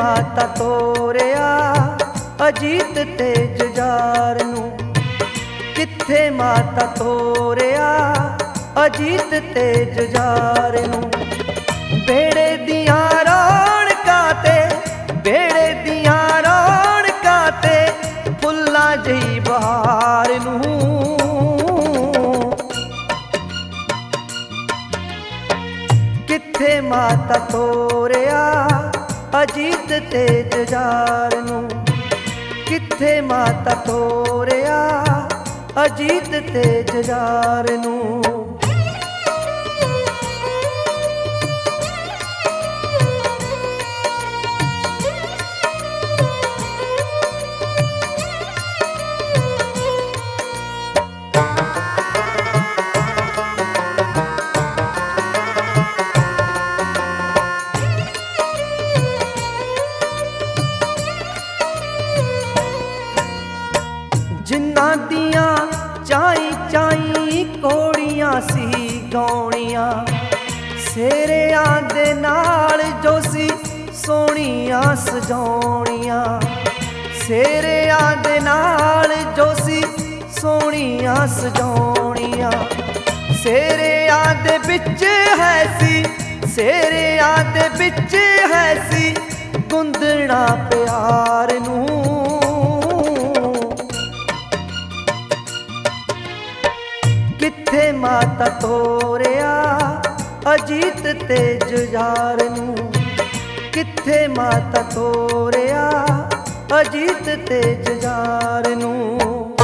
ਮਾਤਾ ਤੋਰਿਆ ਅਜੀਤ ਤੇ ਜੁਝਾਰ ਨੂੰ, ਕਿੱਥੇ ਮਾਤਾ ਤੋਰਿਆ ਅਜੀਤ ਤੇ ਜੁਝਾਰ ਨੂੰ। ਬੇੜੇ ਦੀਆਂ ਰੌਣਕਾਂ ਤੇ, ਬੇੜੇ ਦੀਆਂ ਰੌਣਕਾਂ ਤੇ ਫੁੱਲਾਂ ਜਿਹੀ ਬਹਾਰ ਨੂੰ, ਕਿੱਥੇ ਮਾਤਾ ਤੋਰਿਆ ਅਜੀਤ ਤੇ ਜੁਝਾਰ ਨੂੰ, ਕਿੱਥੇ ਮਾਤਾ ਤੋਰਿਆ ਅਜੀਤ ਤੇ ਜੁਝਾਰ ਨੂੰ। ਜਿਨ੍ਹਾਂ ਦੀਆਂ ਚਾਈ ਚਾਈ ਕੋੜੀਆਂ ਸੀ ਗਾਉਣੀਆਂ, ਸੇਰਿਆਂ ਦੇ ਨਾਲ ਜੋ ਸੀ ਸੋਹਣੀਆਂ ਸਜਾਉਣੀਆਂ, ਸੇਰਿਆਂ ਦੇ ਨਾਲ ਜੋ ਸੀ ਸੋਹਣੀਆਂ ਸਜਾਉਣੀਆਂ। ਸੇਰਿਆਂ ਦੇ ਵਿੱਚ ਹੈ ਸੀ, ਸੇਰਿਆਂ ਦੇ ਵਿੱਚ ਹੈ ਸੀ ਗੁੰਦਣਾ ਪਿਆਰ ਨੂੰ, ਕਿੱਥੇ ਮਾਤਾ ਤੋਰਿਆ ਅਜੀਤ ਤੇ ਜੁਝਾਰ ਨੂੰ, ਕਿੱਥੇ ਮਾਤਾ ਤੋਰਿਆ ਅਜੀਤ ਤੇ ਜੁਝਾਰ ਨੂੰ।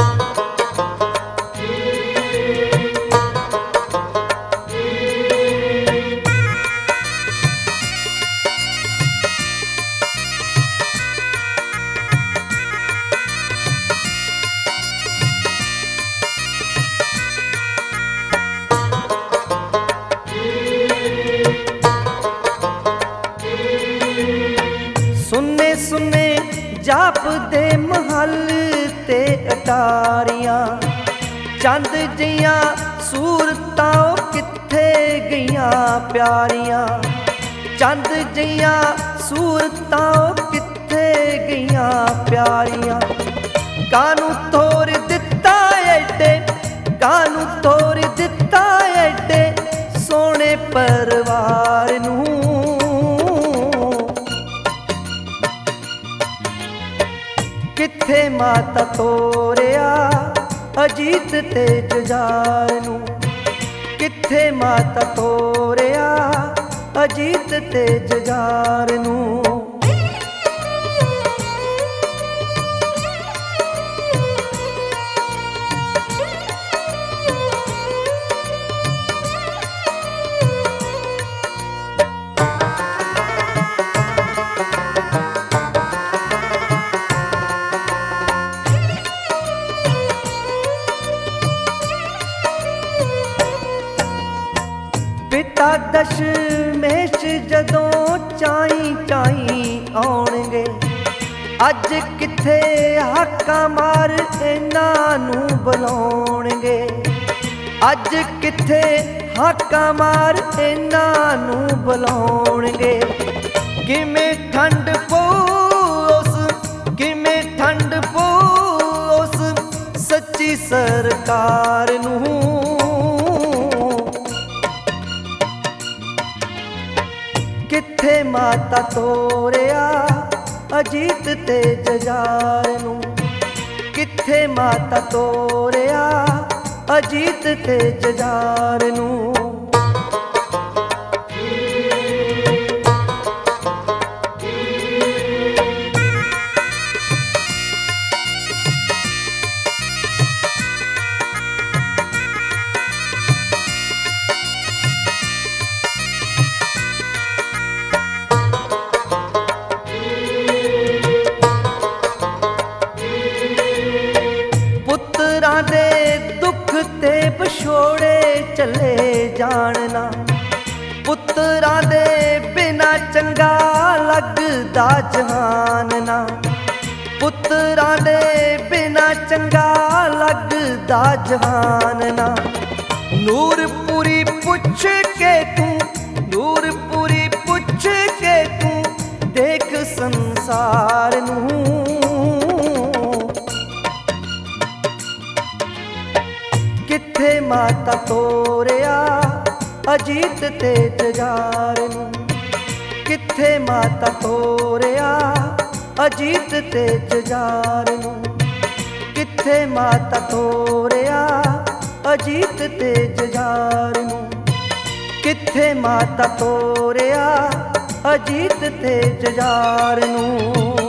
ਸੁੰਨੇ ਸੁੰਨੇ ਜਾਪਦੇ ਮਹੱਲ ਤੇ ਅਟਾਰੀਆਂ, ਚੰਦ ਜੀਆਂ ਸੂਰਤਾਂ ਉਹ ਕਿੱਥੇ ਗਈਆਂ ਪਿਆਰੀਆਂ, ਚੰਦ ਜੀਆਂ ਸੂਰਤਾਂ ਉਹ ਕਿੱਥੇ ਗਈਆਂ ਪਿਆਰੀਆਂ। ਕਾਨੂੰ ਤੋਰ ਦਿੱਤਾ ਐਡੇ, ਕਾਨੂੰ ਤੋਰ ਦਿੱਤਾ ਐਡੇ ਸੋਹਣੇ ਪਰਿਵਾਰ ਨੂੰ, ਕਿੱਥੇ ਮਾਤਾ ਤੋਰਿਆ ਅਜੀਤ ਤੇ ਜੁਝਾਰ ਨੂੰ, ਕਿੱਥੇ ਮਾਤਾ ਤੋਰਿਆ ਅਜੀਤ ਤੇ ਜੁਝਾਰ ਨੂੰ। ਪਿਤਾ ਦਸ਼ਮੇਸ਼ ਜਦੋਂ ਚਾਈ ਚਾਈ ਆਉਣਗੇ, ਅੱਜ ਕਿੱਥੇ ਹਾਕਾਂ ਮਾਰ ਇਹਨਾਂ ਨੂੰ ਬੁਲਾਉਣਗੇ, ਅੱਜ ਕਿੱਥੇ ਹਾਕਾਂ ਮਾਰ ਇਹਨਾਂ ਨੂੰ ਬੁਲਾਉਣਗੇ। ਕਿਵੇਂ ਠੰਡ ਪਊ ਉਸ, ਕਿਵੇਂ ਠੰਡ ਪਊ ਉਸ ਸੱਚੀ ਸਰਕਾਰ ਨੂੰ, ਕਿੱਥੇ ਮਾਤਾ ਤੋਰਿਆ ਅਜੀਤ ਤੇ ਜੁਝਾਰ ਨੂੰ, ਕਿੱਥੇ ਮਾਤਾ ਤੋਰਿਆ ਅਜੀਤ ਤੇ ਜੁਝਾਰ ਨੂੰ। ਪੁੱਤਰਾਂ ਦੇ ਦੁੱਖ ਤੇ ਵਿਛੋੜੇ ਚਲੇ ਜਾਣਨਾ, ਪੁੱਤਰਾਂ ਦੇ ਬਿਨਾ ਚੰਗਾ ਲੱਗਦਾ ਜਹਾਨ ਨਾ, ਪੁੱਤਰਾਂ ਦੇ ਬਿਨਾ ਚੰਗਾ ਲੱਗਦਾ ਜਹਾਨ ਨਾ। ਨੂਰਪੁਰੀ ਪੁੱਛ ਕੇ ਤੂੰ, ਨੂਰਪੁਰੀ ਪੁੱਛ ਕੇ ਤੂੰ ਦੇਖ ਸੰਸਾਰ ਸੰਸਾਰ ਨੂੰ। ਕਿੱਥੇ ਮਾਤਾ ਤੋਰਿਆ ਅਜੀਤ ਤੇ ਜੁਝਾਰ ਨੂੰ। ਕਿੱਥੇ ਮਾਤਾ ਤੋਰਿਆ ਅਜੀਤ ਤੇ ਜੁਝਾਰ ਨੂੰ। ਕਿੱਥੇ ਮਾਤਾ ਤੋਰਿਆ ਅਜੀਤ ਤੇ ਜੁਝਾਰ ਨੂੰ। ਕਿੱਥੇ ਮਾਤਾ ਤੋਰਿਆ ਅਜੀਤ ਤੇ ਜੁਝਾਰ ਨੂੰ।